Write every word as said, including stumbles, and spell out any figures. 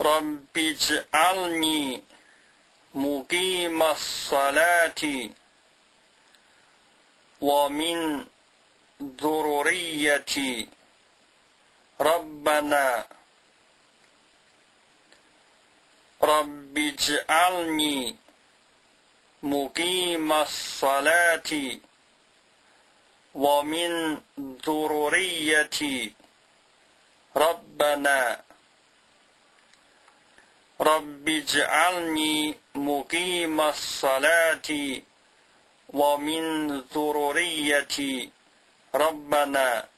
رب اجعلني مقيم الصلاة ومن ذريتي ربنا رب اجعلني مقيم الصلاة ومن ذريتي ربنا رب اجعلني مقيم الصلاة ومن ذريتي ربنا